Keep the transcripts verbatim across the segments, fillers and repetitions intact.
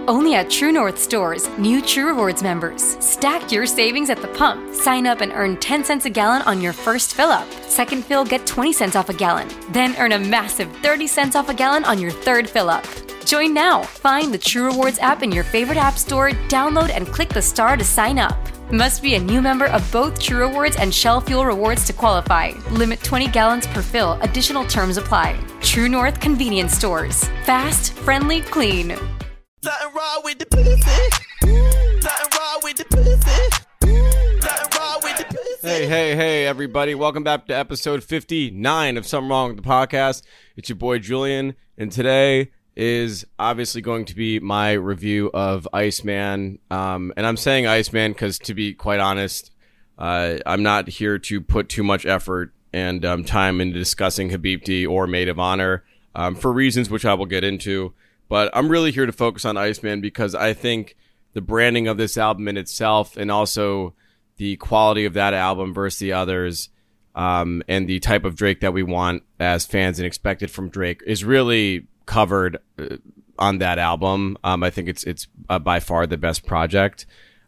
Only at True North stores, new True Rewards members. Stack your savings at the pump. Sign up and earn ten cents a gallon on your first fill-up. Second fill, get twenty cents off a gallon. Then earn a massive thirty cents off a gallon on your third fill-up. Join now. Find the True Rewards app in your favorite app store, download and click the star to sign up. Must be a new member of both True Rewards and Shell Fuel Rewards to qualify. Limit twenty gallons per fill. Additional terms apply. True North Convenience Stores. Fast, friendly, clean. Nothing wrong with the pussy. Nothing wrong with the pussy. Nothing wrong with the pussy. Hey, hey, hey, everybody. Welcome back to episode fifty-nine of Something Wrong with the Podcast. It's your boy, Julian, and today is obviously going to be my review of Iceman. Um, and I'm saying Iceman because, to be quite honest, uh, I'm not here to put too much effort and um, time into discussing Habibti or Maid of Honor um, for reasons which I will get into. But I'm really here to focus on Iceman because I think the branding of this album in itself and also the quality of that album versus the others um, and the type of Drake that we want as fans and expected from Drake is really covered uh, on that album. Um, I think it's it's uh, by far the best project.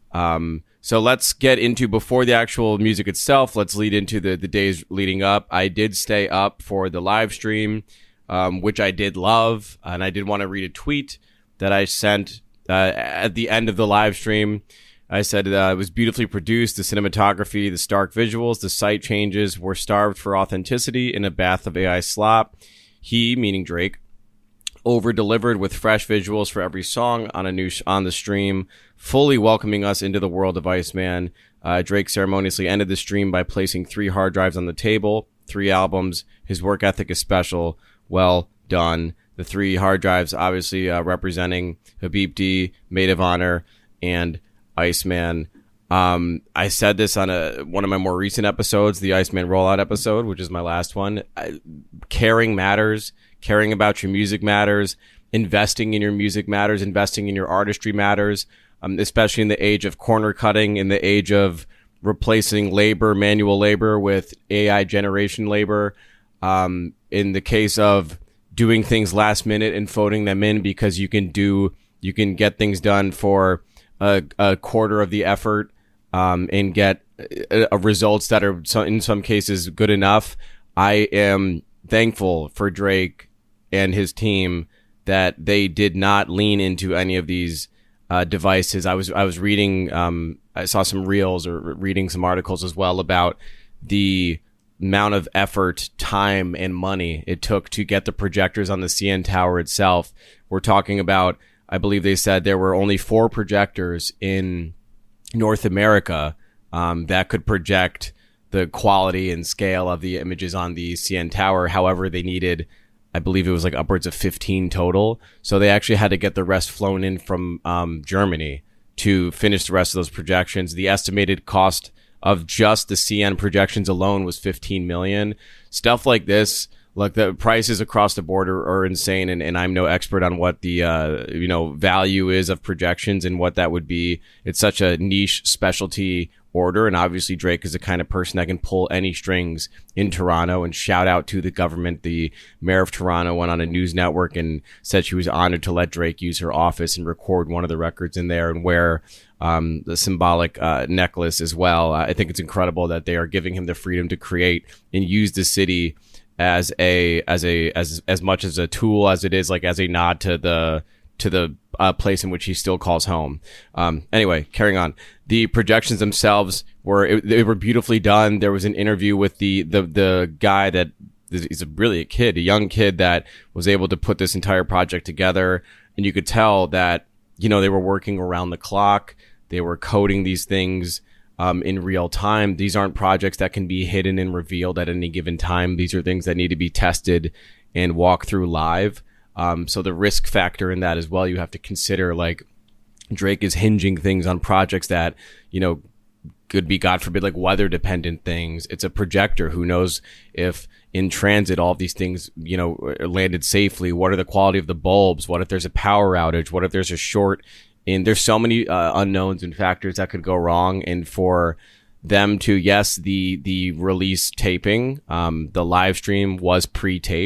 Um, so let's get into, before the actual music itself, let's lead into the, the days leading up. I did stay up for the live stream. Um, which I did love, and I did want to read a tweet that I sent uh, at the end of the live stream. I said uh, it was beautifully produced, the cinematography, the stark visuals, the sight changes were starved for authenticity in a bath of A I slop. He, meaning Drake, over-delivered with fresh visuals for every song on a new sh- on the stream, fully welcoming us into the world of Iceman. Uh, Drake ceremoniously ended the stream by placing three hard drives on the table, three albums. His work ethic is special. Well done. The three hard drives obviously uh, representing Habibti, Maid of Honor, and Iceman. Um, I said this on a one of my more recent episodes, the Iceman Rollout episode, which is my last one. I, caring matters. Caring about your music matters. Investing in your music matters. Investing in your artistry matters, um, especially in the age of corner cutting, in the age of replacing labor, manual labor, with A I generation labor. Um, in the case of doing things last minute and phoning them in because you can do, you can get things done for a, a quarter of the effort, um, and get a, a results that are so, in some cases good enough. I am thankful for Drake and his team that they did not lean into any of these uh, devices. I was, I was reading, um, I saw some reels or reading some articles as well about the amount of effort, time, and money it took to get the projectors on the C N Tower itself. We're talking about, I believe they said there were only four projectors in North America um, that could project the quality and scale of the images on the C N Tower. However, they needed, I believe it was like upwards of fifteen total. So they actually had to get the rest flown in from um, Germany to finish the rest of those projections. The estimated cost of just the C N projections alone was fifteen million. Stuff like this, like the prices across the board are, are insane. And, and I'm no expert on what the, uh, you know, value is of projections and what that would be. It's such a niche specialty order. And obviously Drake is the kind of person that can pull any strings in Toronto. And shout out to the government. The mayor of Toronto went on a news network and said she was honored to let Drake use her office and record one of the records in there and wear um, the symbolic uh, necklace as well. I think it's incredible that they are giving him the freedom to create and use the city as a as a as as much as a tool as it is like as a nod to the to the uh, place in which he still calls home. Um, anyway, carrying on. The projections themselves were it, they were beautifully done. There was an interview with the the the guy that is a really a kid, a young kid that was able to put this entire project together, and you could tell that, you know, they were working around the clock. They were coding these things um, in real time. These aren't projects that can be hidden and revealed at any given time. These are things that need to be tested and walk through live. Um, so the risk factor in that as well, you have to consider, like, Drake is hinging things on projects that, you know, could be, God forbid, like weather dependent things. It's a projector. Who knows if in transit all of these things, you know, landed safely? What are the quality of the bulbs? What if there's a power outage? What if there's a short? And there's so many uh, unknowns and factors that could go wrong. And for them to, yes, the the release taping, um, the live stream was pre-taped.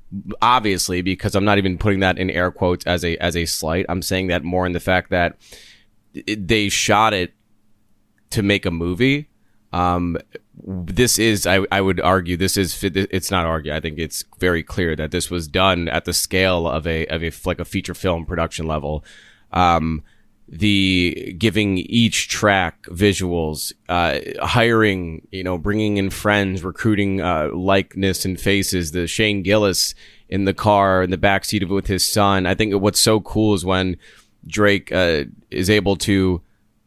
obviously, because I'm not even putting that in air quotes as a as a slight. I'm saying that more in the fact that it, they shot it to make a movie. Um, this is, I, I would argue, this is, it's not argue. I think it's very clear that this was done at the scale of a, of a, like a feature film production level. Um, the giving each track visuals, uh, hiring, you know, bringing in friends, recruiting, uh, likeness and faces, the Shane Gillis in the car, in the backseat of it with his son. I think what's so cool is when Drake, uh, is able to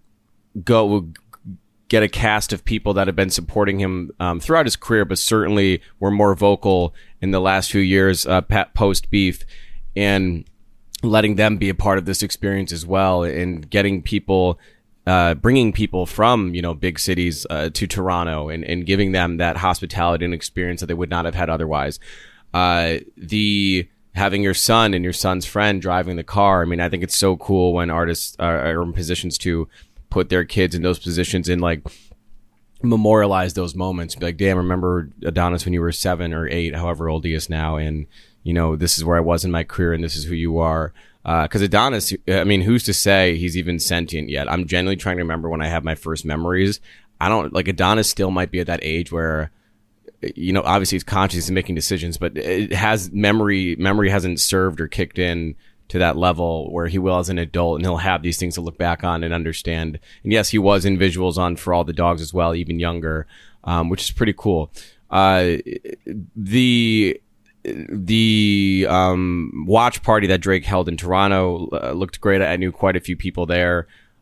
go, get a cast of people that have been supporting him um, throughout his career, but certainly were more vocal in the last few years, uh, post beef, and letting them be a part of this experience as well, and getting people, uh, bringing people from, you know, big cities uh, to Toronto, and, and giving them that hospitality and experience that they would not have had otherwise. Uh, the having your son and your son's friend driving the car. I mean, I think it's so cool when artists are, are in positions to put their kids in those positions and like memorialize those moments. Be like, damn, remember Adonis when you were seven or eight, however old he is now, and you know, this is where I was in my career, and this is who you are. Because uh, Adonis, I mean, who's to say he's even sentient yet? I'm genuinely trying to remember when I have my first memories. I don't like Adonis. Still might be at that age where, you know, obviously he's conscious and making decisions, but it has memory. Memory hasn't served or kicked in to that level where he will as an adult, and he'll have these things to look back on and understand. And yes, he was in visuals on For All the Dogs as well, even younger, um, which is pretty cool. Uh, the the um, watch party that Drake held in Toronto uh, looked great. I knew quite a few people there.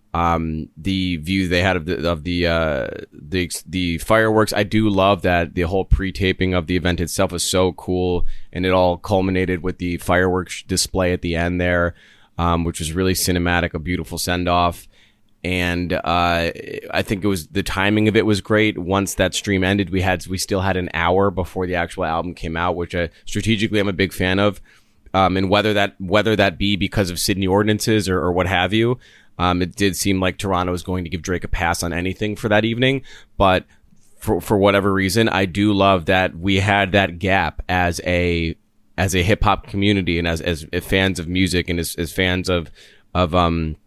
Um, the view they had of the of the uh, the the fireworks. I do love that the whole pre-taping of the event itself was so cool, and it all culminated with the fireworks display at the end there, um, which was really cinematic, a beautiful send-off. And uh, I think it was the timing of it was great. Once that stream ended, we had we still had an hour before the actual album came out, which I, strategically I'm a big fan of. Um, and whether that whether that be because of Sydney ordinances or, or what have you. Um, it did seem like Toronto was going to give Drake a pass on anything for that evening, but for for whatever reason, I do love that we had that gap as a as a hip hop community, and as as fans of music, and as, as fans of of um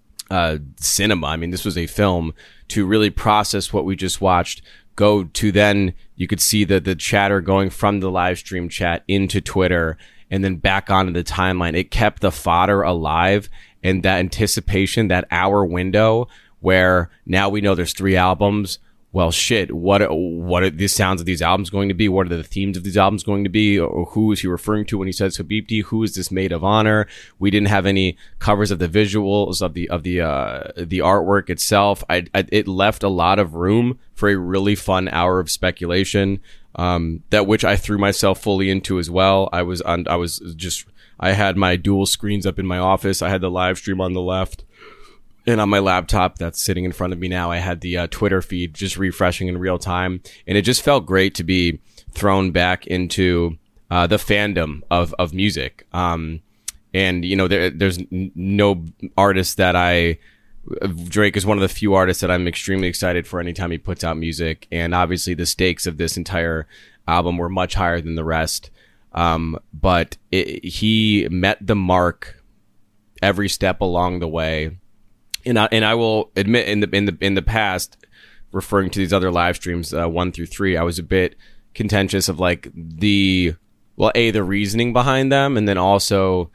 uh cinema. I mean, this was a film to really process what we just watched. Go to then you could see the the chatter going from the live stream chat into Twitter and then back onto the timeline. It kept the fodder alive. And that anticipation, that hour window where now we know there's three albums. Well, shit, what what are the sounds of these albums going to be? What are the themes of these albums going to be? Or who is he referring to when he says Habibti? Who is this maid of honor? We didn't have any covers of the visuals of the of the uh, the artwork itself. I, I it left a lot of room for a really fun hour of speculation. Um, that which I threw myself fully into as well. I was on. I was just. I had my dual screens up in my office. I had the live stream on the left, and on my laptop that's sitting in front of me now, I had the uh, Twitter feed just refreshing in real time. And it just felt great to be thrown back into uh, the fandom of, of music. Um, and, you know, there, there's n- no artist that I... Drake is one of the few artists that I'm extremely excited for anytime he puts out music. And obviously the stakes of this entire album were much higher than the rest. Um, but it, he met the mark every step along the way. And I, and I will admit in the, in the, in the past, referring to these other live streams, uh, one through three, I was a bit contentious of like the, well, A, the reasoning behind them. And then also,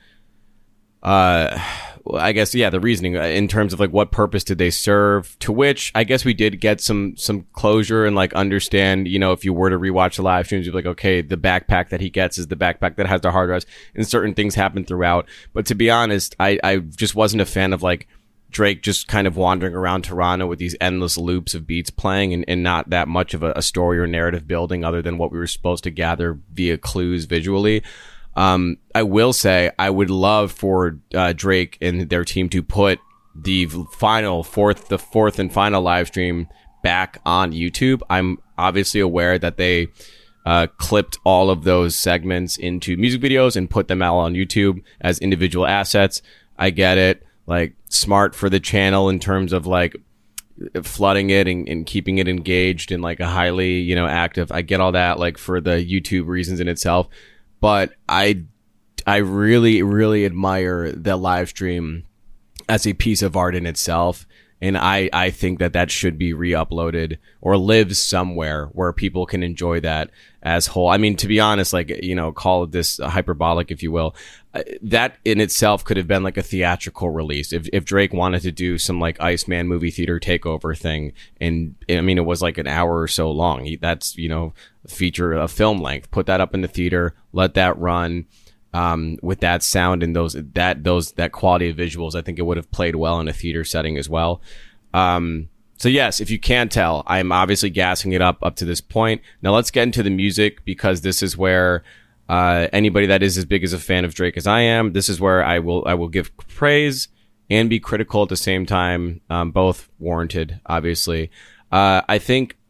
uh, well, I guess, yeah, the reasoning in terms of like what purpose did they serve, to which I guess we did get some some closure and like understand, you know, if you were to rewatch the live streams, you'd be like, okay, the backpack that he gets is the backpack that has the hard drives, and certain things happen throughout. But to be honest, I, I just wasn't a fan of like Drake just kind of wandering around Toronto with these endless loops of beats playing and, and not that much of a, a story or narrative building other than what we were supposed to gather via clues visually. Um, I will say I would love for uh, Drake and their team to put the final fourth, the fourth and final live stream back on YouTube. I'm obviously aware that they uh, clipped all of those segments into music videos and put them all on YouTube as individual assets. I get it. Like, smart for the channel in terms of like flooding it and, and keeping it engaged and like a highly, you know, active. I get all that, like, for the YouTube reasons in itself. but I, I really, really admire the live stream as a piece of art in itself. And I, I think that that should be re-uploaded or live somewhere where people can enjoy that as whole. I mean, to be honest, like, you know, call this hyperbolic, if you will. Uh, that in itself could have been like a theatrical release. If if Drake wanted to do some like Iceman movie theater takeover thing, and I mean, it was like an hour or so long. He, that's, you know, feature a film length. Put that up in the theater, let that run. Um, with that sound and those that those that quality of visuals, I think it would have played well in a theater setting as well. Um, so yes, if you can't tell, I'm obviously gassing it up up to this point. Now let's get into the music, because this is where uh, anybody that is as big as a fan of Drake as I am, this is where I will I will give praise and be critical at the same time, um, both warranted, obviously. Uh, I think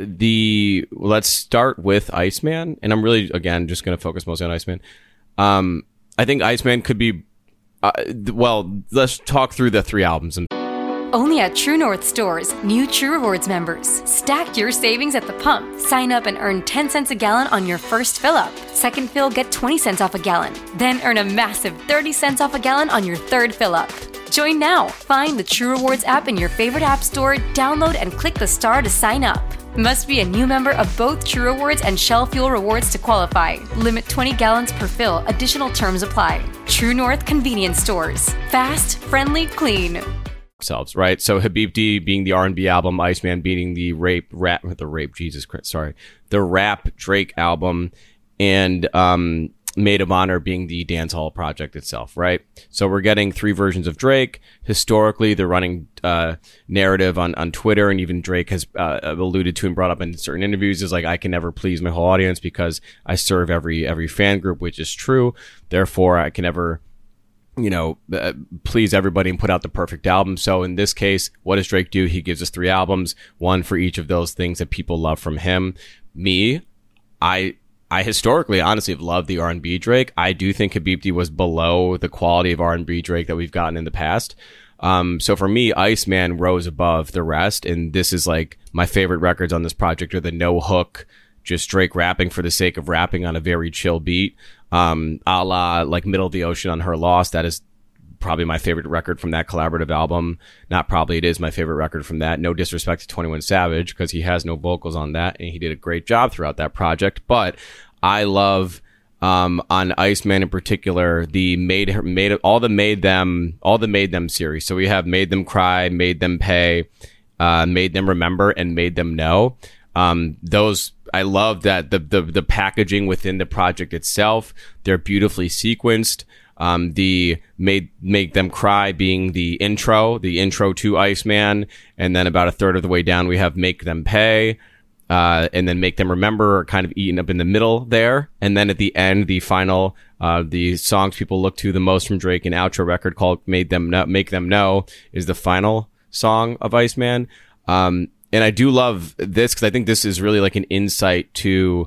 the let's start with Iceman, and I'm really again just going to focus mostly on Iceman. Um, I think Iceman could be, uh, well, let's talk through the three albums. And Only at True North stores, new True Rewards members. Stack your savings at the pump. Sign up and earn ten cents a gallon on your first fill up. Second fill, get twenty cents off a gallon. Then earn a massive thirty cents off a gallon on your third fill up. Join now. Find the True Rewards app in your favorite app store, download and click the star to sign up. Must be a new member of both True Rewards and Shell Fuel Rewards to qualify. Limit twenty gallons per fill. Additional terms apply. True North Convenience Stores. Fast, friendly, clean. Themselves, right? So Habibti being the R and B album, Iceman being the rape, rap, the rape, Jesus Christ, sorry, the rap Drake album, and um, Maid of Honor being the dancehall project itself, right? So we're getting three versions of Drake. Historically, the running uh, narrative on, on Twitter, and even Drake has uh, alluded to and brought up in certain interviews, is like, I can never please my whole audience because I serve every every fan group, which is true. Therefore, I can never, you know, uh, please everybody and put out the perfect album. So in this case, what does Drake do? He gives us three albums, one for each of those things that people love from him. Me, I... I historically, honestly, have loved the R and B Drake. I do think Habibti was below the quality of R and B Drake that we've gotten in the past. Um, so for me, Iceman rose above the rest, and this is like my favorite records on this project are the no hook, just Drake rapping for the sake of rapping on a very chill beat, um, a la like Middle of the Ocean on Her Loss. That is probably my favorite record from that collaborative album. Not probably, it is my favorite record from that. No disrespect to twenty-one Savage, because he has no vocals on that, and he did a great job throughout that project. But I love um, on Iceman in particular the made made all the made them all the made them series. So we have Made Them Cry, Made Them Pay, uh, Made Them Remember, and Made Them Know. Um, those I love that the the the packaging within the project itself. They're beautifully sequenced. Um, the made make them cry being the intro, the intro to Iceman, and then about a third of the way down we have Make Them Pay, uh, and then Make Them Remember are kind of eaten up in the middle there, and then at the end, the final, uh, the songs people look to the most from Drake, an outro record called Made Them Know, Make Them Know, is the final song of Iceman. Um, and I do love this because I think this is really like an insight to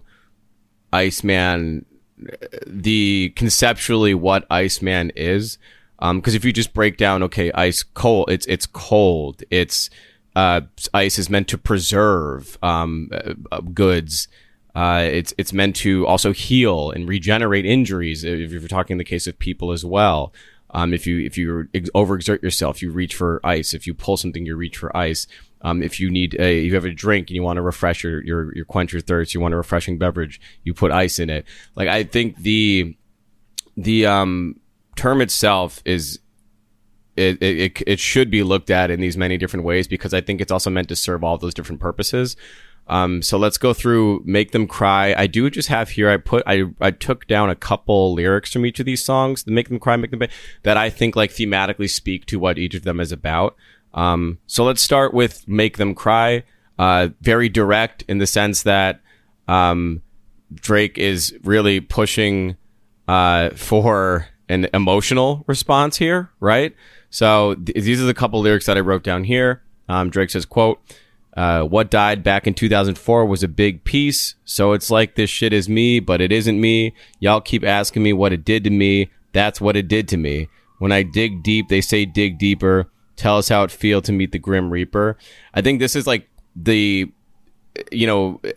Iceman. The conceptually what Iceman is, um because if you just break down, okay, ice cold, it's it's cold, it's uh ice is meant to preserve um uh, goods, uh it's it's meant to also heal and regenerate injuries if you're talking in the case of people as well. Um if you if you overexert yourself, you reach for ice. If you pull something, you reach for ice. Um, if you need a, you have a drink and you want to refresh your, your, your quench your thirst, you want a refreshing beverage, you put ice in it. Like, I think the, the, um, term itself is, it, it, it should be looked at in these many different ways, because I think it's also meant to serve all those different purposes. Um, so let's go through Make Them Cry. I do just have here, I put, I, I took down a couple lyrics from each of these songs, the Make Them Cry, Make Them Pay, that I think like thematically speak to what each of them is about. Um, so let's start with Make Them Cry. Uh, very direct in the sense that, um, Drake is really pushing, uh, for an emotional response here, right? So th- these are the couple lyrics that I wrote down here. Um, Drake says, quote, uh, what died back in two thousand four was a big piece. So it's like this shit is me, but it isn't me. Y'all keep asking me what it did to me. That's what it did to me. When I dig deep, they say dig deeper. Tell us how it feel to meet the Grim Reaper. I think this is like the, you know,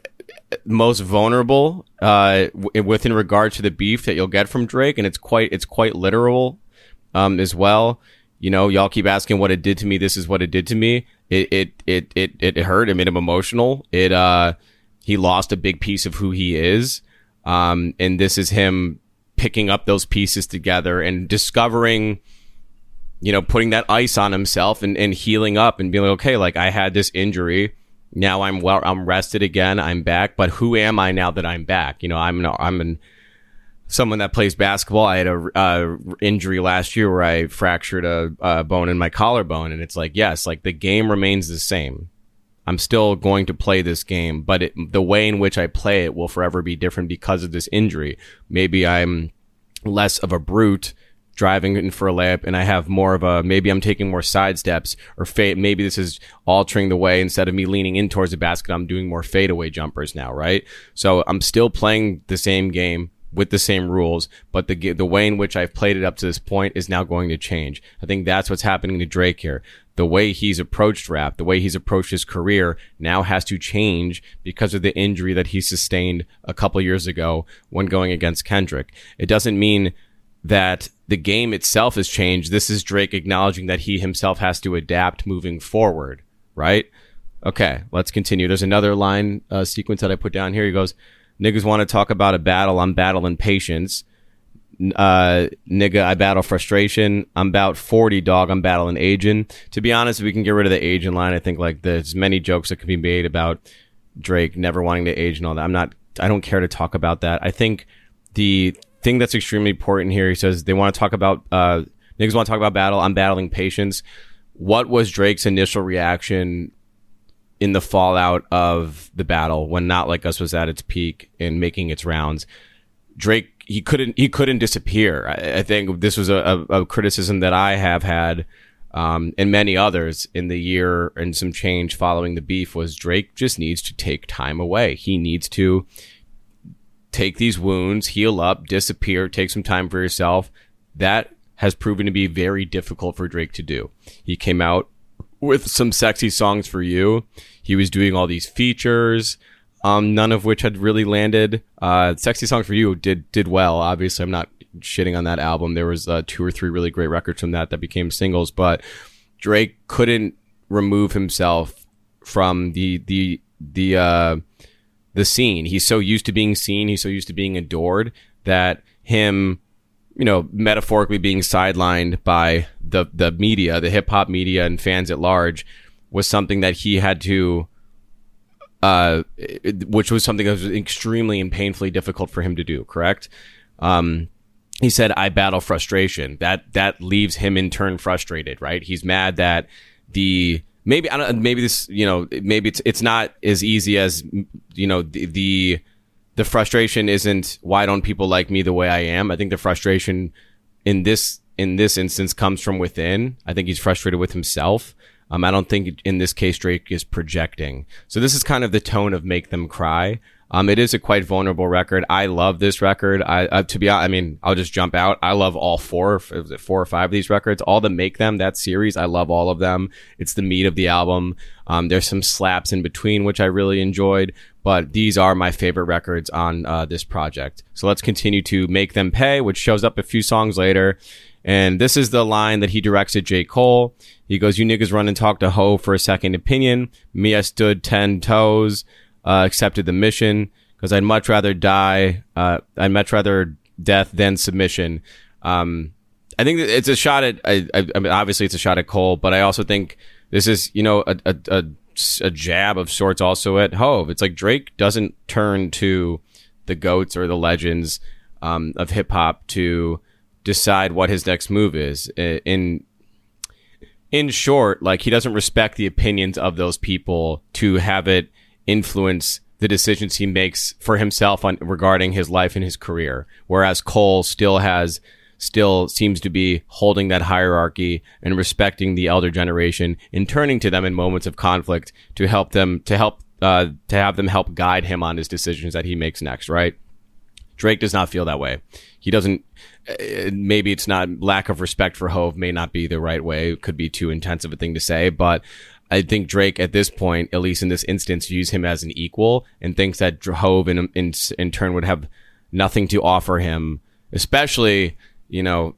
most vulnerable uh, w- within regard to the beef that you'll get from Drake, and it's quite it's quite literal um, as well. You know, y'all keep asking what it did to me. This is what it did to me. It it it it it hurt. It made him emotional. It uh he lost a big piece of who he is. Um, and this is him picking up those pieces together and discovering, you know, putting that ice on himself and, and healing up and being like, okay, like I had this injury. Now I'm well, I'm rested again. I'm back. But who am I now that I'm back? You know, I'm an, I'm an, someone that plays basketball. I had a uh, injury last year where I fractured a, a bone in my collarbone. And it's like, yes, like the game remains the same. I'm still going to play this game, but it, the way in which I play it will forever be different because of this injury. Maybe I'm less of a brute driving in for a layup, and I have more of a, maybe I'm taking more side steps, or fade. Maybe this is altering the way, instead of me leaning in towards the basket, I'm doing more fadeaway jumpers now, right? So I'm still playing the same game with the same rules, but the the way in which I've played it up to this point is now going to change. I think that's what's happening to Drake here. The way he's approached rap, the way he's approached his career now has to change because of the injury that he sustained a couple years ago when going against Kendrick. It doesn't mean that the game itself has changed. This is Drake acknowledging that he himself has to adapt moving forward, right? Okay, let's continue. There's another line uh, sequence that I put down here. He goes, niggas want to talk about a battle. I'm battling patience. Uh, nigga, I battle frustration. I'm about forty, dog. I'm battling aging. To be honest, if we can get rid of the aging line, I think like there's many jokes that can be made about Drake never wanting to age and all that. I'm not, I don't care to talk about that. I think the thing that's extremely important here, he says they want to talk about, uh, niggas want to talk about battle. I'm battling patience. What was Drake's initial reaction in the fallout of the battle when Not Like Us was at its peak and making its rounds? Drake, he couldn't he couldn't disappear. I, I think this was a, a, a criticism that I have had, um, and many others in the year and some change following the beef, was Drake just needs to take time away. He needs to take these wounds, heal up, disappear, take some time for yourself. That has proven to be very difficult for Drake to do. He came out with some Sexy Songs for You. He was doing all these features, um, none of which had really landed. Uh, Sexy Songs for You did did well. Obviously, I'm not shitting on that album. There was uh, two or three really great records from that that became singles, but Drake couldn't remove himself from the the the uh, the scene. He's so used to being seen. He's so used to being adored that him, you know, metaphorically being sidelined by the the media, the hip hop media and fans at large, was something that he had to, uh, which was something that was extremely and painfully difficult for him to do. Correct. Um, he said, "I battle frustration." That that leaves him in turn frustrated. Right. He's mad that the maybe I don't maybe this you know maybe it's it's not as easy as you know the. the The frustration isn't, why don't people like me the way I am? I think the frustration in this in this instance comes from within. I think he's frustrated with himself. Um, I don't think in this case Drake is projecting. So this is kind of the tone of Make Them Cry. Um, it is a quite vulnerable record. I love this record. I, uh, to be honest, I mean, I'll just jump out. I love all four, was it four or five of these records, all the Make Them, that series. I love all of them. It's the meat of the album. Um, there's some slaps in between, which I really enjoyed, but these are my favorite records on uh, this project. So let's continue to Make Them Pay, which shows up a few songs later. And this is the line that he directs at J. Cole. He goes, "You niggas run and talk to Ho for a second opinion. Me, I stood ten toes. Uh, accepted the mission because I'd much rather die. Uh, I'd much rather death than submission." Um, I think that it's a shot at, I, I, I mean, obviously it's a shot at Cole, but I also think this is, you know, a, a, a, a jab of sorts also at Hove. It's like Drake doesn't turn to the GOATs or the legends um, of hip hop to decide what his next move is. In, in short, like he doesn't respect the opinions of those people to have it influence the decisions he makes for himself on regarding his life and his career. Whereas Cole still has, still seems to be holding that hierarchy and respecting the elder generation and turning to them in moments of conflict to help them, to help, uh, to have them help guide him on his decisions that he makes next, right? Drake does not feel that way. He doesn't, uh, maybe it's not, lack of respect for Hove may not be the right way. It could be too intense of a thing to say, but I think Drake at this point, at least in this instance, views him as an equal and thinks that Hove in, in, in turn would have nothing to offer him, especially, you know,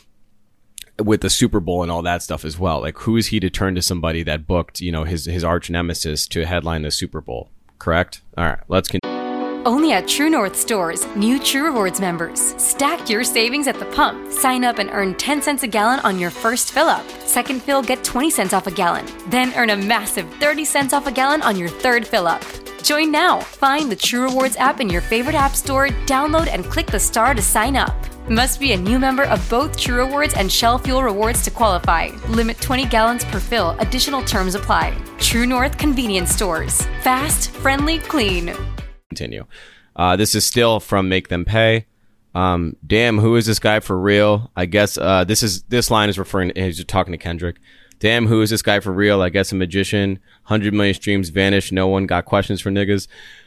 with the Super Bowl and all that stuff as well. Like, who is he to turn to somebody that booked, you know, his, his arch nemesis to headline the Super Bowl? Correct? All right, let's continue. Only at True North stores, new True Rewards members. Stack your savings at the pump. Sign up and earn ten cents a gallon on your first fill up. Second fill, get twenty cents off a gallon. Then earn a massive thirty cents off a gallon on your third fill up. Join now. Find the True Rewards app in your favorite app store, download and click the star to sign up. Must be a new member of both True Rewards and Shell Fuel Rewards to qualify. Limit twenty gallons per fill. Additional terms apply. True North Convenience Stores. Fast, friendly, clean. Continue. Uh, this is still from Make Them Pay. Um, damn, who is this guy for real? I guess uh, this is this line is referring. He's talking to Kendrick. Damn, who is this guy for real? I guess a magician. one hundred million streams vanished. No one got questions for niggas.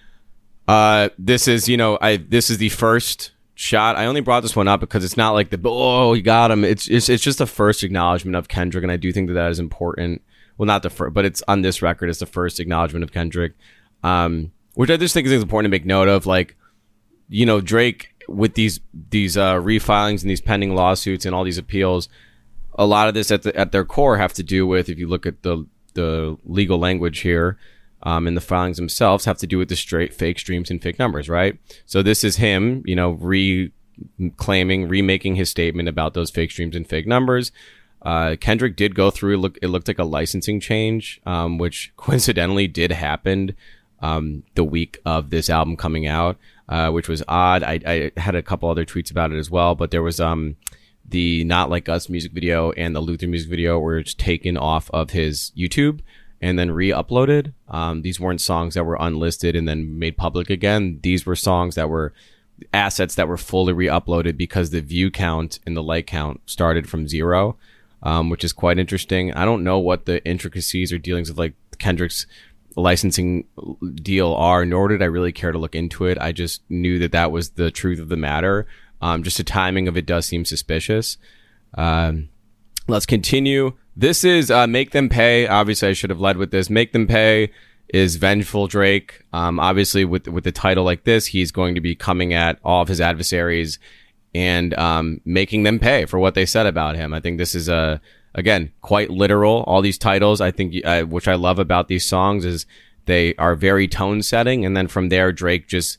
Uh, this is, you know, I this is the first shot. I only brought this one up because it's not like the oh you got him. It's it's it's just the first acknowledgement of Kendrick, and I do think that that is important. Well, not the first, but it's on this record. It's the first acknowledgement of Kendrick. Um. Which I just think is important to make note of. Like, you know, Drake with these these uh, refilings and these pending lawsuits and all these appeals, a lot of this at the, at their core have to do with, if you look at the the legal language here, um, and the filings themselves have to do with the straight fake streams and fake numbers, right? So this is him, you know, reclaiming, remaking his statement about those fake streams and fake numbers. Uh, Kendrick did go through, look, it looked like a licensing change, um, which coincidentally did happen um, the week of this album coming out, uh, which was odd. I, I had a couple other tweets about it as well, but there was, um, the Not Like Us music video and the Luther music video were just taken off of his YouTube and then re-uploaded. Um, these weren't songs that were unlisted and then made public again. These were songs that were assets that were fully re-uploaded because the view count and the like count started from zero, um, which is quite interesting. I don't know what the intricacies or dealings of like Kendrick's licensing deal are, nor did I really care to look into it. I just knew that that was the truth of the matter. Um, just the timing of it does seem suspicious. Um, let's continue. This is uh, Make Them Pay. Obviously, I should have led with this. Make Them Pay is Vengeful Drake. Um, obviously, with with the title like this, he's going to be coming at all of his adversaries and um, making them pay for what they said about him. I think this is a again quite literal. All these titles, I think, uh, which I love about these songs, is they are very tone setting, and then from there, Drake just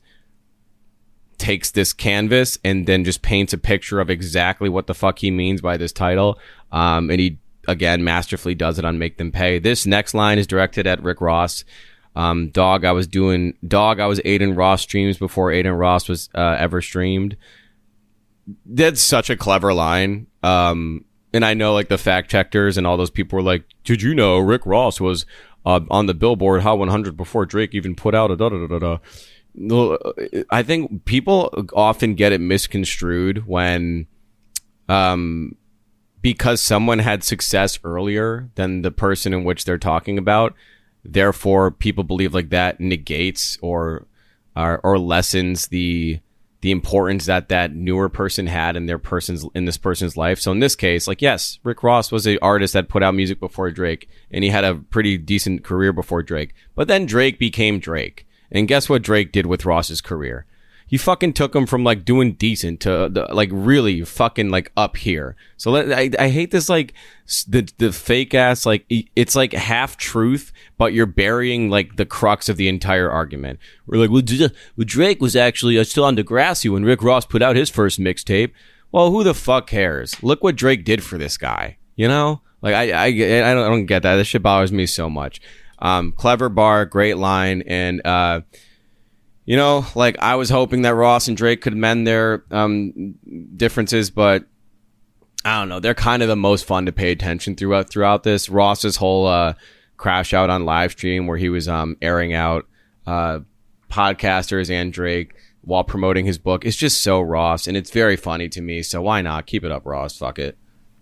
takes this canvas and then just paints a picture of exactly what the fuck he means by this title. Um, and he, again, masterfully does it on Make Them Pay. This next line is directed at Rick Ross. Um, dog, I was doing, dog, I was Aiden Ross streams before Aiden Ross was uh, ever streamed. That's such a clever line. Um, and I know like the fact checkers and all those people were like, did you know Rick Ross was uh, on the Billboard Hot one hundred before Drake even put out a da da da da da. I think people often get it misconstrued when, um, because someone had success earlier than the person in which they're talking about, therefore people believe like that negates or, or, or lessens the, the importance that that newer person had in their person's, in this person's life. So in this case, like, yes, Rick Ross was an artist that put out music before Drake, and he had a pretty decent career before Drake, but then Drake became Drake. And guess what Drake did with Ross's career? He fucking took him from like doing decent to the, like really fucking like up here. So let, I I hate this like the the fake ass like it's like half truth, but you're burying like the crux of the entire argument. We're like, well, D- well Drake was actually uh, still on Degrassi when Rick Ross put out his first mixtape. Well, who the fuck cares? Look what Drake did for this guy. You know, like I I I don't I don't get that. This shit bothers me so much. Um, clever bar, great line, and uh, you know, like I was hoping that Ross and Drake could mend their um differences, but I don't know. They're kind of the most fun to pay attention throughout throughout this. Ross's whole uh crash out on live stream where he was um airing out uh podcasters and Drake while promoting his book is just so Ross, and it's very funny to me. So why not keep it up, Ross? Fuck it.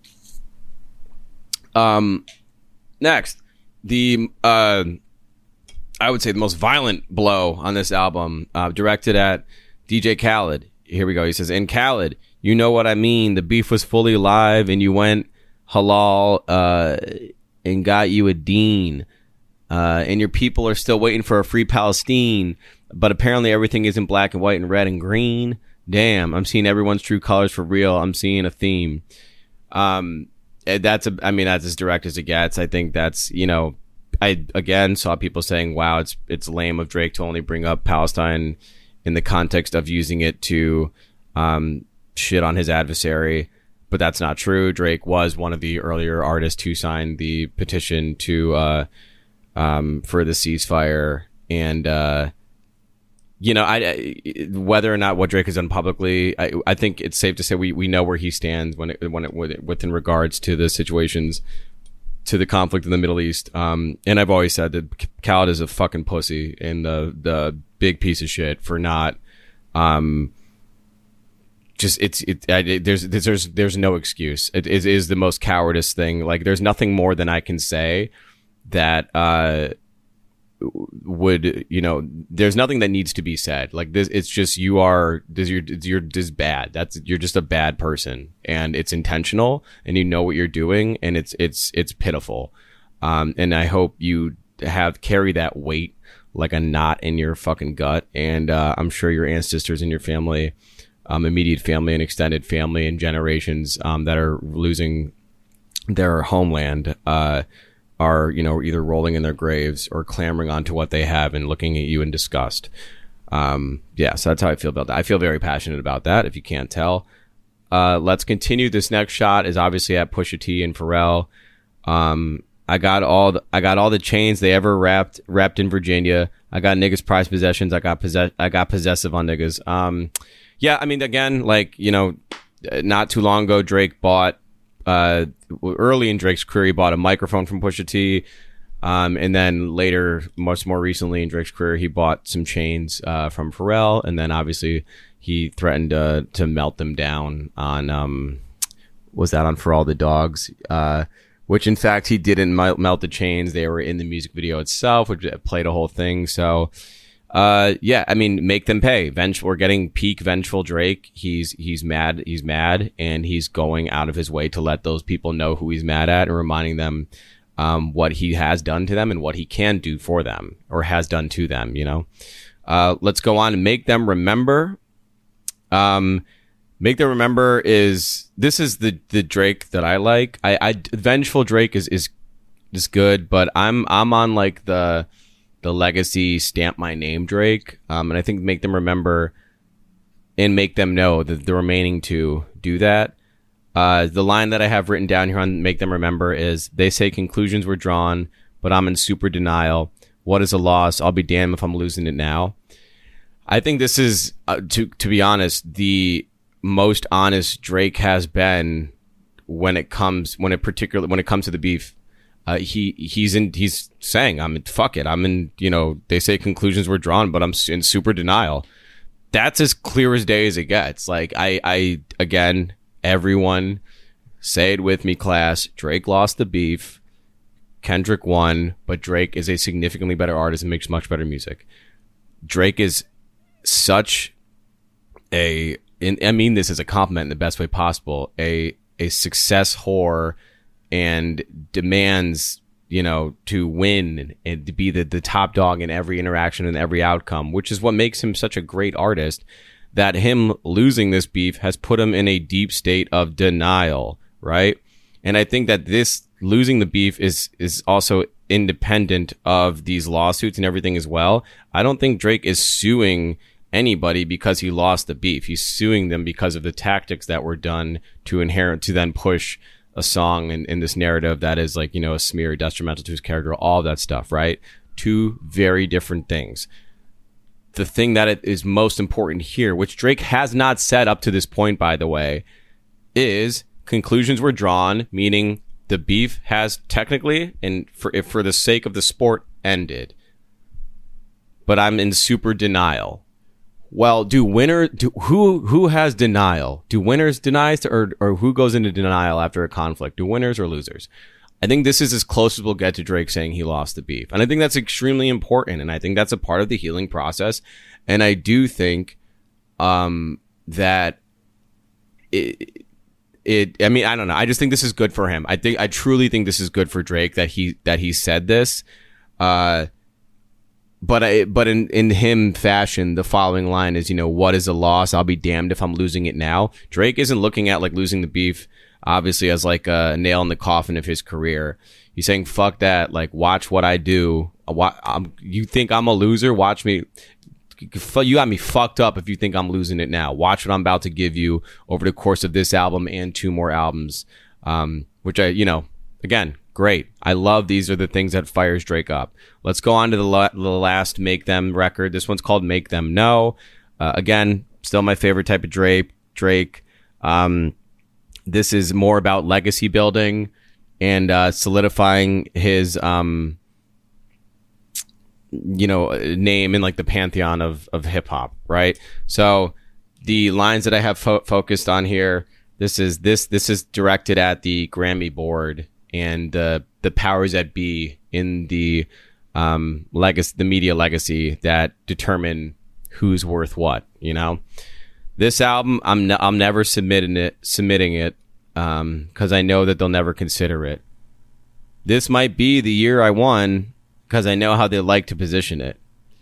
Um, next. The, uh, I would say the most violent blow on this album, uh, directed at D J Khaled. Here we go. He says, in Khaled, You know what I mean? The beef was fully live, and you went halal uh, and got you a dean. Uh, and your people are still waiting for a free Palestine, but apparently everything isn't black and white and red and green. Damn, I'm seeing everyone's true colors for real. I'm seeing a theme. Um, that's a, I mean, that's as direct as it gets. I think that's, you know, I again saw people saying, "Wow, it's it's lame of Drake to only bring up Palestine in the context of using it to um, shit on his adversary." But that's not true. Drake was one of the earlier artists who signed the petition to uh, um, for the ceasefire, and uh, you know, I, I whether or not what Drake has done publicly, I, I think it's safe to say we, we know where he stands when it when it within regards to the situations, to the conflict in the Middle East. Um, and I've always said that Khaled is a fucking pussy and the the big piece of shit for not, um, just it's it, it there's there's there's no excuse. It is is the most cowardice thing. Like there's nothing more than I can say that uh would, you know, there's nothing that needs to be said. Like this, it's just you are this you're you're just bad. That's you're just a bad person, and it's intentional, and you know what you're doing, and it's it's it's pitiful. Um, and I hope you have carry that weight like a knot in your fucking gut. And uh, I'm sure your ancestors and your family, um, immediate family and extended family and generations um, that are losing their homeland, uh, are, you know, either rolling in their graves or clamoring onto what they have and looking at you in disgust. Um, yeah, so that's how I feel about that. I feel very passionate about that, if you can't tell. Uh, let's continue. This next shot is obviously at Pusha T and Pharrell. Um, I got all the, I got all the chains they ever wrapped wrapped in Virginia. I got niggas prized possessions. I got possess I got possessive on niggas. Um, yeah, I mean, again, like, you know, not too long ago, Drake bought uh early in Drake's career, he bought a microphone from Pusha T, um and then later, much more recently in Drake's career, he bought some chains uh from Pharrell, and then obviously he threatened uh, to melt them down on um was that on For All the Dogs, uh which in fact he didn't melt, melt the chains. They were in the music video itself, which played a whole thing. So Uh, yeah, I mean, make them pay. Venge- we're getting peak vengeful Drake. He's he's mad. He's mad, and he's going out of his way to let those people know who he's mad at, and reminding them um, what he has done to them and what he can do for them, or has done to them. You know, uh, let's go on and make them remember. Um, make them remember is this is the the Drake that I like. I, I vengeful Drake is is is good, but I'm I'm on like the. the legacy stamp my name Drake, um, and I think make them remember and make them know that the remaining two do that. Uh, the line that I have written down here on make them remember is, they say conclusions were drawn, but I'm in super denial. What is a loss? I'll be damned if I'm losing it now. I think this is, uh, to to be honest, the most honest Drake has been when it comes when it particularly when it comes to the beef. Uh, he he's in he's saying, I'm in, fuck it, I'm in, you know, they say conclusions were drawn, but I'm in super denial. That's as clear as day as it gets. Like, I I again, everyone say it with me, class. Drake lost the beef. Kendrick won, but Drake is a significantly better artist and makes much better music. Drake is such a, and I mean this as a compliment in the best way possible, a a success whore, and demands, you know, to win and to be the, the top dog in every interaction and every outcome, which is what makes him such a great artist. That him losing this beef has put him in a deep state of denial, right? And I think that this losing the beef is is also independent of these lawsuits and everything as well. I don't think Drake is suing anybody because he lost the beef. He's suing them because of the tactics that were done to inherit to then push a song in, in this narrative that is, like, you know, a smear, detrimental to his character, all that stuff, right? Two very different things. The thing that it is most important here, which Drake has not said up to this point, by the way, is conclusions were drawn, meaning the beef has technically, and for if for the sake of the sport, ended. But I'm in super denial. Well, do winner do who who has denial? Do winners deny, or or who goes into denial after a conflict? Do winners or losers? I think this is as close as we'll get to Drake saying he lost the beef, and I think that's extremely important, and I think that's a part of the healing process. And I do think um, that it, it, I mean, I don't know. I just think this is good for him. I think, I truly think this is good for Drake that he, that he said this. Uh, but I, but in, in him fashion, the following line is, you know, what is a loss? I'll be damned if I'm losing it now. Drake isn't looking at like losing the beef, obviously, as like a nail in the coffin of his career. He's saying, fuck that. Like, watch what I do. I'm, you think I'm a loser? Watch me. You got me fucked up if you think I'm losing it now. Watch what I'm about to give you over the course of this album and two more albums. Um, which I, you know, again, great. I love these are the things that fires Drake up. Let's go on to the, la- the last Make Them record. This one's called Make Them Know. Uh, again, still my favorite type of Drake. Drake. Um, this is more about legacy building and uh, solidifying his, um, you know, name in like the pantheon of, of hip hop, right? So the lines that I have fo- focused on here, this is this this is directed at the Grammy board and uh, the powers that be in the um, legacy, the media legacy that determine who's worth what. You know, this album, I'm ne- I'm never submitting it, submitting it, um, because I know that they'll never consider it. This might be the year I won, because I know how they like to position it.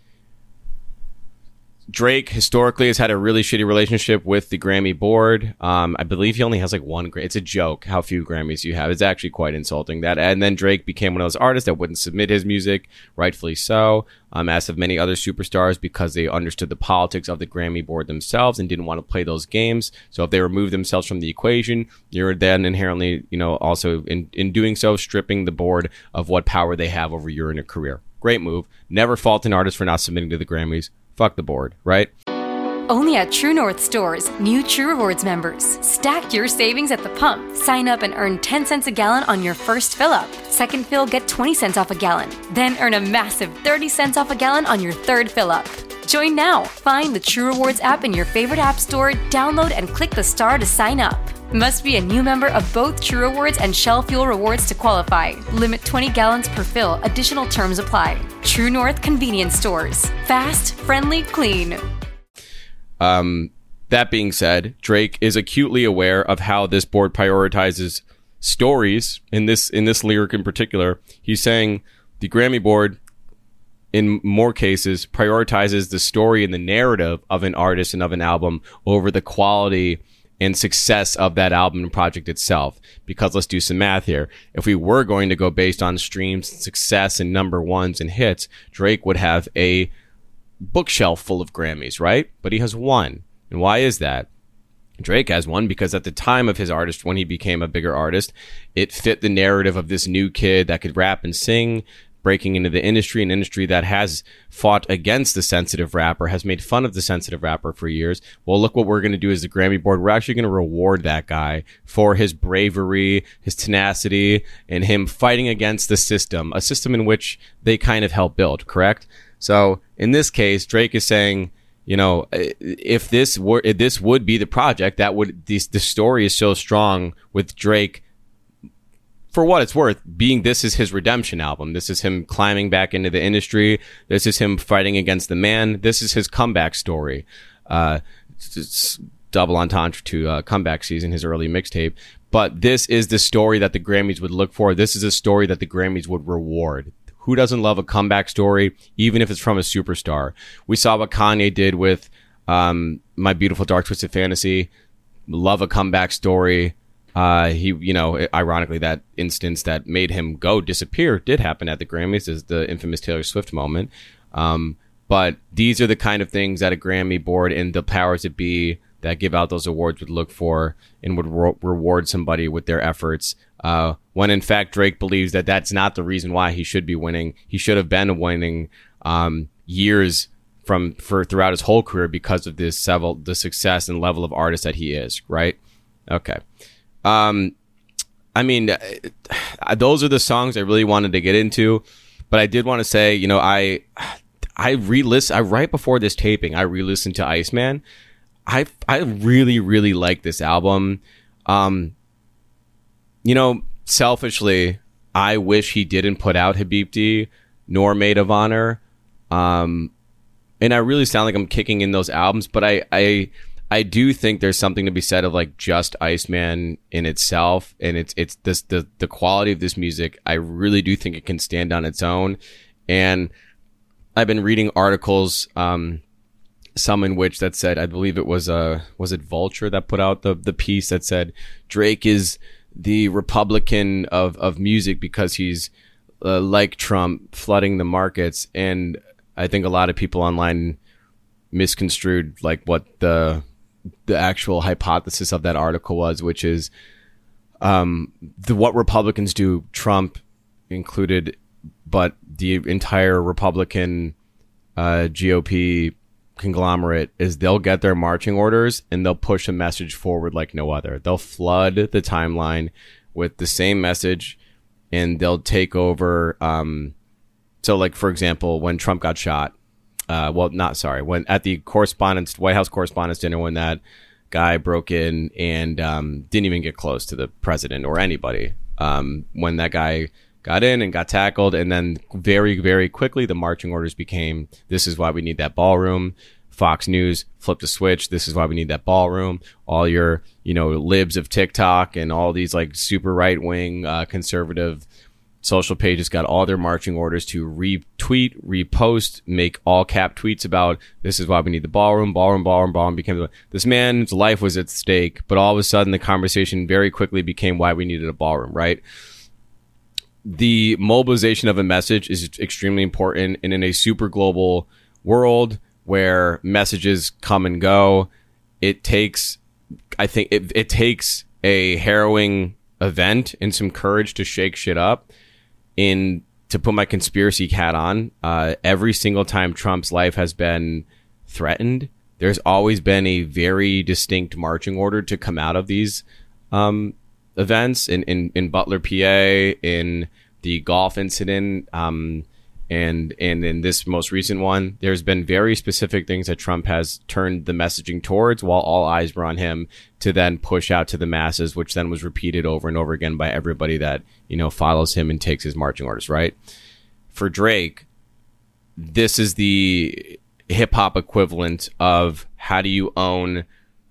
Drake historically has had a really shitty relationship with the Grammy board. Um, I believe he only has like one. Gra- it's a joke how few Grammys you have. It's actually quite insulting that. And then Drake became one of those artists that wouldn't submit his music, rightfully so, um, as have many other superstars, because they understood the politics of the Grammy board themselves and didn't want to play those games. So if they remove themselves from the equation, you're then inherently, you know, also in, in doing so, stripping the board of what power they have over your inner career. Great move. Never fault an artist for not submitting to the Grammys. Fuck the board, right? Only at True North stores, new True Rewards members. Stack your savings at the pump. Sign up and earn ten cents a gallon on your first fill up. Second fill, get twenty cents off a gallon. Then earn a massive thirty cents off a gallon on your third fill up. Join now. Find the True Rewards app in your favorite app store, download and click the star to sign up. Must be a new member of both True Rewards and Shell Fuel Rewards to qualify. Limit twenty gallons per fill. Additional terms apply. True North Convenience Stores. Fast, friendly, clean. Um, that being said, Drake is acutely aware of how this board prioritizes stories. In this in this lyric in particular, he's saying the Grammy board, in more cases, prioritizes the story and the narrative of an artist and of an album over the quality and success of that album and project itself. Because let's do some math here. If we were going to go based on streams, success, and number ones and hits, Drake would have a bookshelf full of Grammys, right? But he has one. And why is that? Drake has one because at the time of his artist, when he became a bigger artist, it fit the narrative of this new kid that could rap and sing, breaking into the industry, an industry that has fought against the sensitive rapper, has made fun of the sensitive rapper for years. Well, look what we're going to do as the Grammy board. We're actually going to reward that guy for his bravery, his tenacity, and him fighting against the system, a system in which they kind of helped build, correct? So in this case, Drake is saying, you know, if this were, if this would be the project, that would, this, the story is so strong with Drake, for what it's worth, being this is his redemption album. This is him climbing back into the industry. This is him fighting against the man. This is his comeback story. Uh, it's double entendre to uh, comeback season, his early mixtape. But this is the story that the Grammys would look for. This is a story that the Grammys would reward. Who doesn't love a comeback story, even if it's from a superstar? We saw what Kanye did with um, My Beautiful Dark Twisted Fantasy. Love a comeback story. Uh, he, you know, ironically, that instance that made him go disappear did happen at the Grammys, is the infamous Taylor Swift moment. Um, but these are the kind of things that a Grammy board and the powers that be that give out those awards would look for and would re- reward somebody with their efforts. Uh, when in fact, Drake believes that that's not the reason why he should be winning. He should have been winning, um, years from, for throughout his whole career because of this several, the success and level of artist that he is, right? Okay. Um, I mean, uh, those are the songs I really wanted to get into, but I did want to say, you know, I, I re-listen, I, right before this taping, I re-listened to Iceman. I, I really, really like this album. Um, you know, selfishly, I wish he didn't put out Habibti nor Maid of Honor. Um, and I really sound like I'm kicking in those albums, but I, I, I do think there's something to be said of like just Iceman in itself, and it's it's this the the quality of this music. I really do think it can stand on its own, and I've been reading articles, um, some in which that said, I believe it was uh was it Vulture that put out the the piece that said Drake is the Republican of of music because he's uh, like Trump flooding the markets, and I think a lot of people online misconstrued like what the the actual hypothesis of that article was, which is um, the what Republicans do, Trump included, but the entire Republican uh, G O P conglomerate is they'll get their marching orders and they'll push a message forward like no other. They'll flood the timeline with the same message, and they'll take over. Um, so, like for example, when Trump got shot. Uh, well, not sorry. When at the correspondence, White House Correspondents' Dinner, when that guy broke in and um, didn't even get close to the president or anybody, um, when that guy got in and got tackled, and then very, very quickly the marching orders became, "This is why we need that ballroom." Fox News flipped a switch. "This is why we need that ballroom." All your, you know, libs of TikTok and all these like super right wing uh, conservative social pages got all their marching orders to retweet, repost, make all cap tweets about "this is why we need the ballroom, ballroom, ballroom, ballroom." Became this man's life was at stake, but all of a sudden the conversation very quickly became why we needed a ballroom, right? The mobilization of a message is extremely important, and in a super global world where messages come and go, it takes, I think it, it takes a harrowing event and some courage to shake shit up. In to put my conspiracy hat on, uh, every single time Trump's life has been threatened, there's always been a very distinct marching order to come out of these um, events. In, in in Butler, P A, in the golf incident, um, and and in this most recent one, there's been very specific things that Trump has turned the messaging towards, while all eyes were on him to then push out to the masses, which then was repeated over and over again by everybody that, you know, follows him and takes his marching orders, right? For Drake, this is the hip hop equivalent of how do you own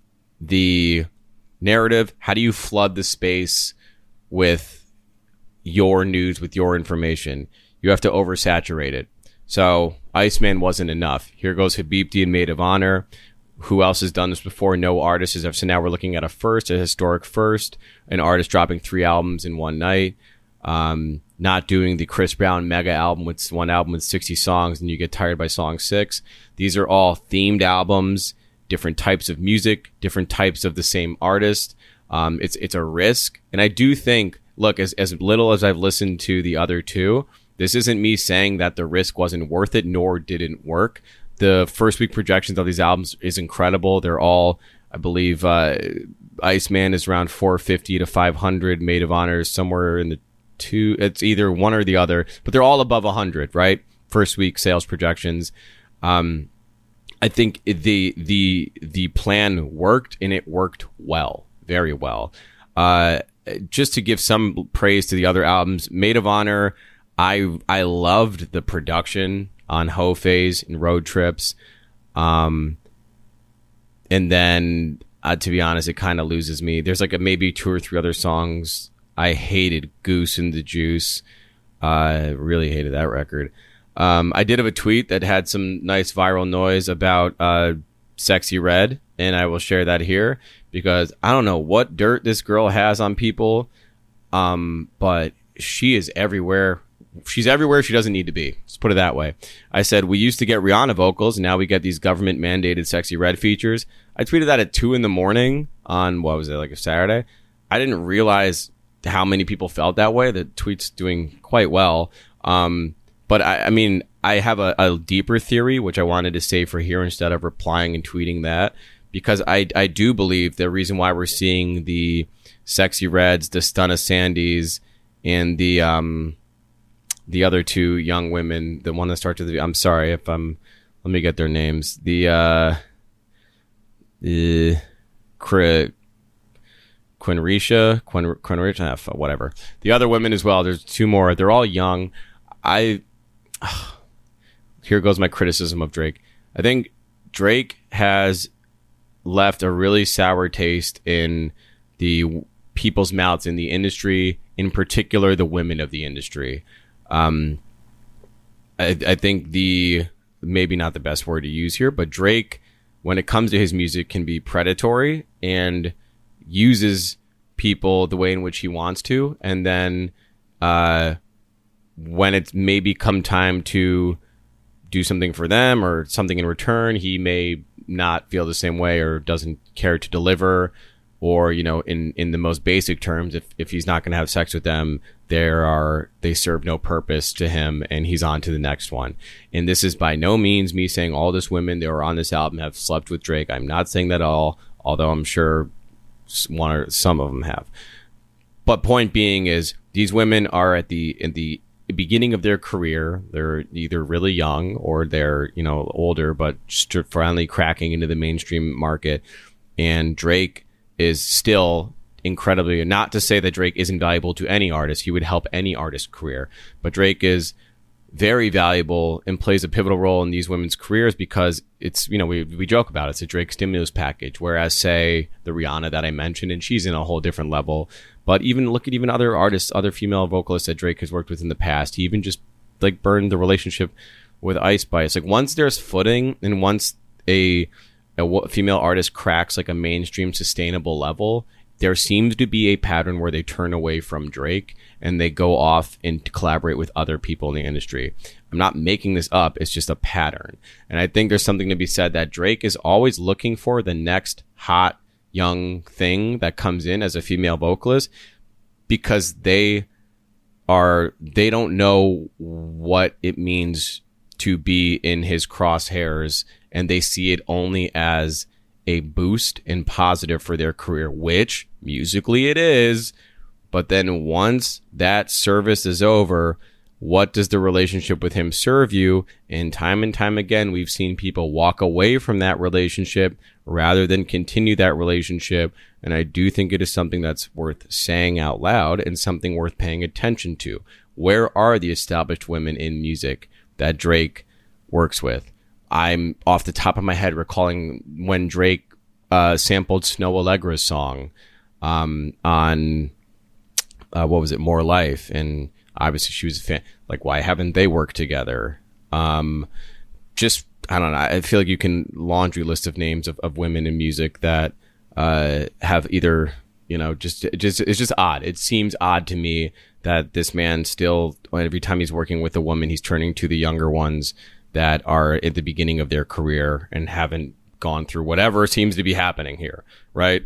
the narrative? How do you flood the space with your news, with your information? You have to oversaturate it. So Iceman wasn't enough. Here goes Habibti and Maid of Honor. Who else has done this before? No artist has ever. So now we're looking at a first, a historic first, an artist dropping three albums in one night. Um, not doing the Chris Brown mega album with one album with sixty songs and you get tired by song six. These are all themed albums, different types of music, different types of the same artist. Um, it's it's a risk. And I do think, look, as, as little as I've listened to the other two, this isn't me saying that the risk wasn't worth it, nor didn't work. The first week projections of these albums is incredible. They're all, I believe, uh, Iceman is around four fifty to five hundred. Maid of Honor is somewhere in the two. It's either one or the other, but they're all above one hundred, right? First week sales projections. Um, I think the the the plan worked, and it worked well, very well. Uh, just to give some praise to the other albums, Maid of Honor, I I loved the production on Ho Phase and Road Trips. Um, and then, uh, to be honest, it kind of loses me. There's like a, maybe two or three other songs. I hated Goose and the Juice. I uh, really hated that record. Um, I did have a tweet that had some nice viral noise about uh, Sexy Red, and I will share that here because I don't know what dirt this girl has on people, um, but she is everywhere. She's everywhere she doesn't need to be. Let's put it that way. I said, we used to get Rihanna vocals, and now we get these government mandated Sexy Red features. I tweeted that at two in the morning on, what was it, like a Saturday? I didn't realize how many people felt that way. The tweet's doing quite well. Um, but I, I mean, I have a, a deeper theory, which I wanted to say for here instead of replying and tweeting that, because I, I do believe the reason why we're seeing the Sexy Reds, the Stunna Sandys, and the, um, the other two young women, the one that starts with the, I'm sorry if I'm, let me get their names. The, uh, the, Quinrisha, Quin, Quinrisha, whatever. The other women as well. There's two more. They're all young. I, here goes my criticism of Drake. I think Drake has left a really sour taste in the people's mouths in the industry, in particular the women of the industry. Um, I, I think the, maybe not the best word to use here, but Drake, when it comes to his music, can be predatory and uses people the way in which he wants to. And then uh, when it's maybe come time to do something for them or something in return, he may not feel the same way or doesn't care to deliver. Or, you know, in, in the most basic terms, if, if he's not going to have sex with them, there are they serve no purpose to him, and he's on to the next one. And this is by no means me saying all this women that were on this album have slept with Drake. I'm not saying that at all, although I'm sure one or some of them have. But point being is these women are at the in the beginning of their career. They're either really young or they're, you know, older, but just finally cracking into the mainstream market. And Drake is still incredibly, not to say that Drake isn't valuable to any artist. He would help any artist's career. But Drake is very valuable and plays a pivotal role in these women's careers because it's, you know, we we joke about it. It's a Drake stimulus package. Whereas, say, the Rihanna that I mentioned, and she's in a whole different level. But even look at even other artists, other female vocalists that Drake has worked with in the past. He even just like burned the relationship with Ice Spice. Like once there's footing and once a a female artist cracks like a mainstream sustainable level, there seems to be a pattern where they turn away from Drake and they go off and collaborate with other people in the industry. I'm not making this up. It's just a pattern. And I think there's something to be said that Drake is always looking for the next hot young thing that comes in as a female vocalist because they are, they don't know what it means to be in his crosshairs, and they see it only as a boost and positive for their career, which musically it is. But then once that service is over, what does the relationship with him serve you? And time and time again, we've seen people walk away from that relationship rather than continue that relationship. And I do think it is something that's worth saying out loud and something worth paying attention to. Where are the established women in music that Drake works with? I'm off the top of my head recalling when Drake uh, sampled Snow Allegra's song um, on, uh, what was it, More Life. And obviously she was a fan. Like, why haven't they worked together? Um, just, I don't know. I feel like you can laundry list of names of, of women in music that uh, have either, you know, just, just, it's just odd. It seems odd to me that this man still, every time he's working with a woman, he's turning to the younger ones that are at the beginning of their career and haven't gone through whatever seems to be happening here, right?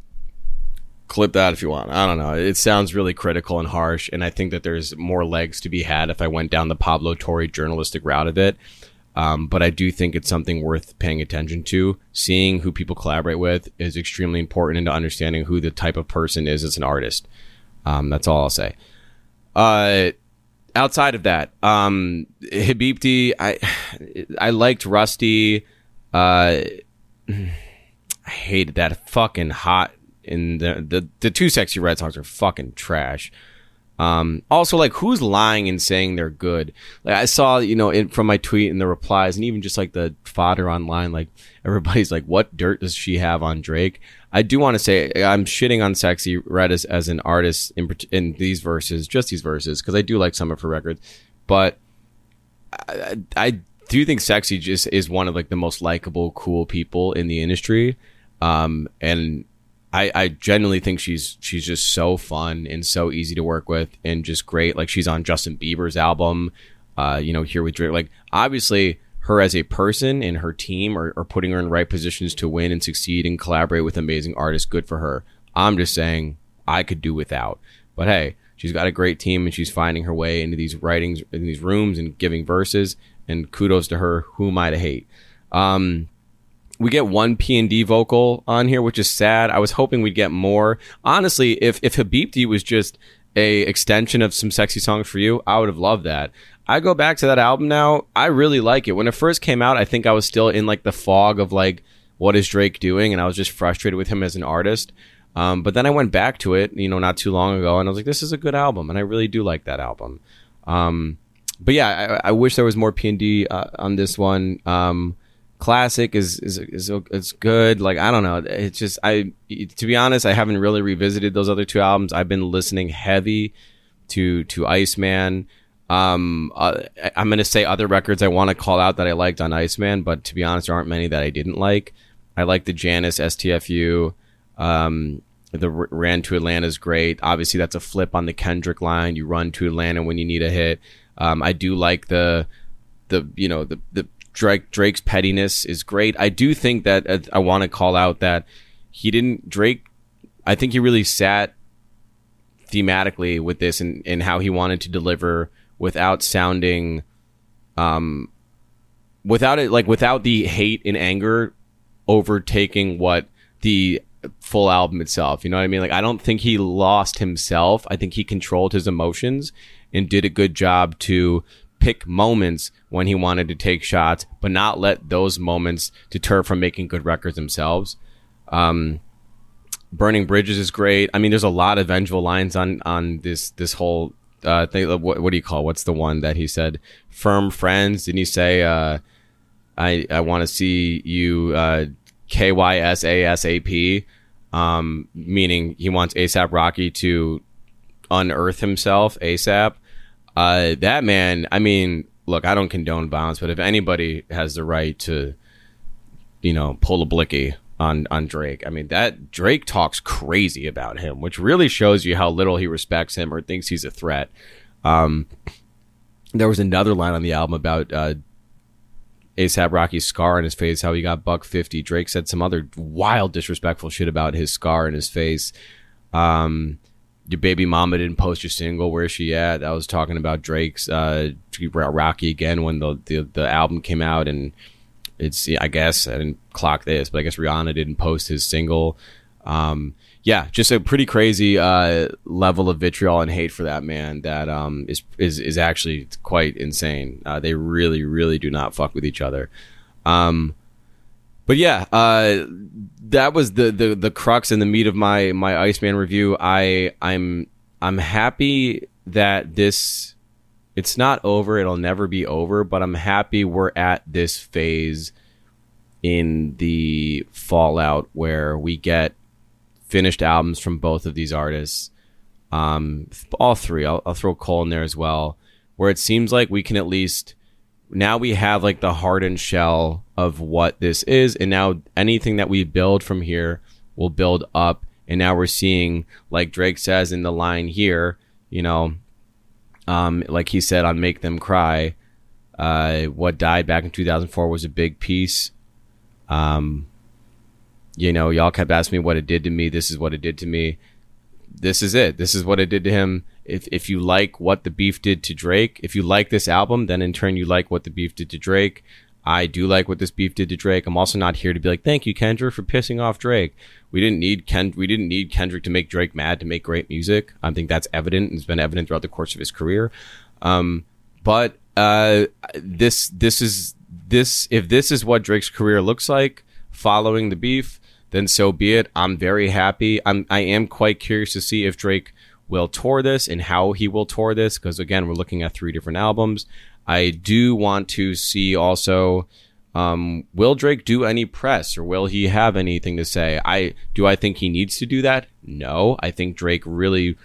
Clip that if you want. I don't know. It sounds really critical and harsh, and I think that there's more legs to be had if I went down the Pablo Torre journalistic route of it. Um, but I do think it's something worth paying attention to. Seeing who people collaborate with is extremely important into understanding who the type of person is as an artist. Um, that's all I'll say. Uh, Outside of that, um, Habibti, I I liked Rusty. Uh, I hated that fucking hot. In the, the the two Sexy Red songs are fucking trash. Um, also, like, who's lying and saying they're good? Like, I saw, you know, in, from my tweet and the replies, and even just like the fodder online, like everybody's like, "What dirt does she have on Drake?" I do want to say I'm shitting on Sexy Red as, as an artist in in these verses, just these verses, because I do like some of her records, but I, I do think Sexy just is one of like the most likable, cool people in the industry, um, and I, I genuinely think she's she's just so fun and so easy to work with and just great. Like, she's on Justin Bieber's album, uh, you know, here with Drake. Like, obviously, her as a person and her team are, are putting her in right positions to win and succeed and collaborate with amazing artists. Good for her. I'm just saying I could do without. But hey, she's got a great team and she's finding her way into these writings, in these rooms and giving verses. And kudos to her. Who am I to hate? Um, we get one P and D vocal on here, which is sad. I was hoping we'd get more. Honestly, if if Habibti was just a extension of Some Sexy Songs for You, I would have loved that. I go back to that album now. I really like it. When it first came out, I think I was still in like the fog of like, what is Drake doing? And I was just frustrated with him as an artist. Um, but then I went back to it, you know, not too long ago, and I was like, this is a good album, and I really do like that album. Um, but yeah, I, I wish there was more P and D uh, on this one. Um, Classic is, is is is good. Like, I don't know. It's just, I to be honest, I haven't really revisited those other two albums. I've been listening heavy to to Iceman. Um, uh, I'm gonna say other records I want to call out that I liked on Iceman, but to be honest, there aren't many that I didn't like. I like the Janice S T F U. Um, the R- Ran to Atlanta is great. Obviously, that's a flip on the Kendrick line. You run to Atlanta when you need a hit. Um, I do like the the you know the the Drake Drake's pettiness is great. I do think that uh, I want to call out that he didn't Drake. I think he really sat thematically with this and, and how he wanted to deliver without sounding, um, without it like without the hate and anger overtaking what the full album itself. You know what I mean? Like, I don't think he lost himself. I think he controlled his emotions and did a good job to pick moments when he wanted to take shots, but not let those moments deter from making good records themselves. Um, Burning Bridges is great. I mean, there's a lot of vengeful lines on on this this whole uh, thing. What, what do you call? What's the one that he said? Firm friends. Didn't he say? Uh, I I want to see you uh, K Y S A S A P, um, meaning he wants ASAP Rocky to unearth himself ASAP. Uh, that man, I mean, look, I don't condone violence, but if anybody has the right to, you know, pull a blicky on, on Drake, I mean, that Drake talks crazy about him, which really shows you how little he respects him or thinks he's a threat. Um, there was another line on the album about uh, ASAP Rocky's scar on his face, how he got buck fifty. Drake said some other wild disrespectful shit about his scar in his face. Um... Your baby mama didn't post your single. Where's she at? I was talking about Drake's uh, Rocky again when the, the the album came out, and it's I guess I didn't clock this, but I guess Rihanna didn't post his single. Um, yeah, just a pretty crazy uh, level of vitriol and hate for that man that um, is is is actually quite insane. Uh, they really, really do not fuck with each other. Um, But yeah, uh, that was the, the, the crux and the meat of my, my Iceman review. I I'm I'm happy that this it's not over. It'll never be over. But I'm happy we're at this phase in the fallout where we get finished albums from both of these artists. Um, all three. I'll, I'll throw Cole in there as well. Where it seems like we can at least. Now we have like the hardened shell of what this is, and now anything that we build from here will build up. And now we're seeing, like Drake says in the line here, you know, um, like he said on Make Them Cry, uh, what died back in two thousand four was a big piece. Um, you know, y'all kept asking me what it did to me. This is what it did to me. This is it. This is what it did to him. If if you like what the beef did to Drake, if you like this album, then in turn you like what the beef did to Drake. I do like what this beef did to Drake. I'm also not here to be like, thank you, Kendrick, for pissing off Drake. We didn't need Ken. We didn't need Kendrick to make Drake mad to make great music. I think that's evident. It's been evident throughout the course of his career. Um, but uh, this this is this if this is what Drake's career looks like following the beef, then so be it. I'm very happy. I'm I am quite curious to see if Drake will tour this and how he will tour this, because again, we're looking at three different albums. I do want to see also, um, will Drake do any press or will he have anything to say? I do I think he needs to do that? No. I think Drake really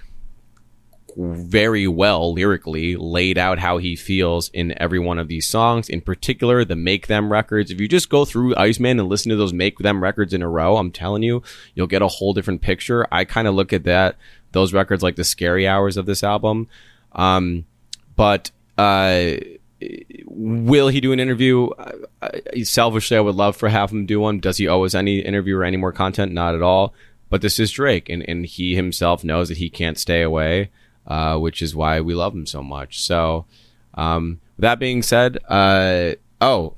very well lyrically laid out how he feels in every one of these songs, in particular the Make Them records. If you just go through Iceman and listen to those Make Them records in a row, I'm telling you, you'll get a whole different picture. I kind of look at that those records like the scary hours of this album. Um, but uh, will he do an interview? Uh, selfishly, I would love for have him do one. Does he owe us any interview or any more content? Not at all. But this is Drake, and, and he himself knows that he can't stay away, uh, which is why we love him so much. So, um, with that being said, uh, oh,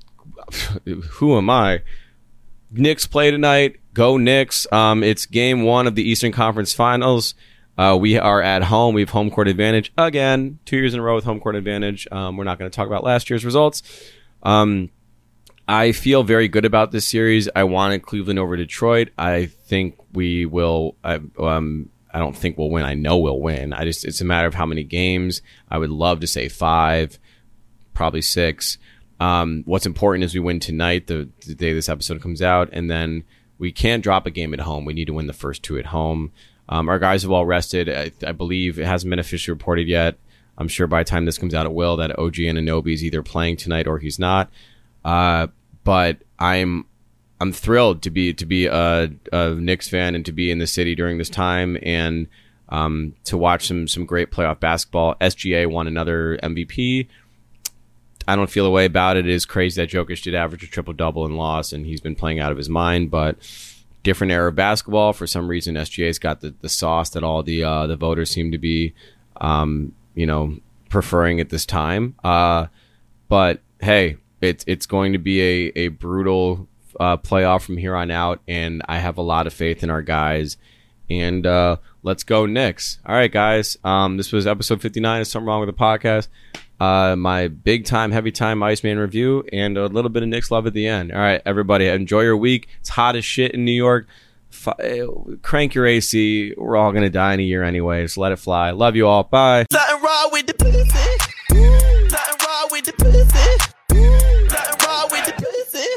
who am I? Knicks play tonight. Go Knicks. Um, it's game one of the Eastern Conference Finals. Uh, we are at home. We have home court advantage again. Two years in a row with home court advantage. Um, we're not going to talk about last year's results. Um, I feel very good about this series. I wanted Cleveland over Detroit. I think we will. I, um, I don't think we'll win. I know we'll win. I just it's a matter of how many games. I would love to say five, probably six. Um, what's important is we win tonight, the, the day this episode comes out, and then we can't drop a game at home. We need to win the first two at home. Um, our guys are well rested. I, I believe it hasn't been officially reported yet. I'm sure by the time this comes out, it will, that O G Anunoby is either playing tonight or he's not. Uh, but I'm I'm thrilled to be to be a, a Knicks fan and to be in the city during this time and um, to watch some some great playoff basketball. S G A won another M V P. I don't feel a way about it. It is crazy that Jokic did average a triple-double and lost, and he's been playing out of his mind, but different era of basketball. For some reason, S G A's got the, the sauce that all the uh, the voters seem to be, um, you know, preferring at this time. Uh, but, hey, it's it's going to be a, a brutal uh, playoff from here on out, and I have a lot of faith in our guys. And uh, let's go Knicks. All right, guys. Um, this was episode fifty-nine of Something Wrong with the Podcast. Uh, my big time, heavy time Iceman review and a little bit of Knicks love at the end. All right, everybody, enjoy your week. It's hot as shit in New York. F- crank your A C. We're all going to die in a year anyway. Just let it fly. Love you all. Bye. Nothing wrong with the pussy. Nothing wrong with the pussy. Nothing wrong with the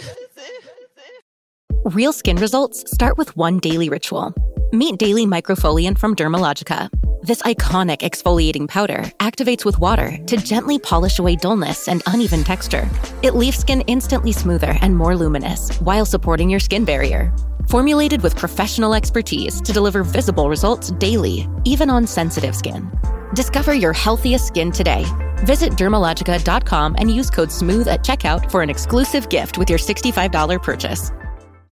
pussy. Real skin results start with one daily ritual. Meet Daily Microfoliant from Dermalogica. This iconic exfoliating powder activates with water to gently polish away dullness and uneven texture. It leaves skin instantly smoother and more luminous while supporting your skin barrier. Formulated with professional expertise to deliver visible results daily, even on sensitive skin. Discover your healthiest skin today. Visit Dermalogica dot com and use code SMOOTH at checkout for an exclusive gift with your sixty-five dollars purchase.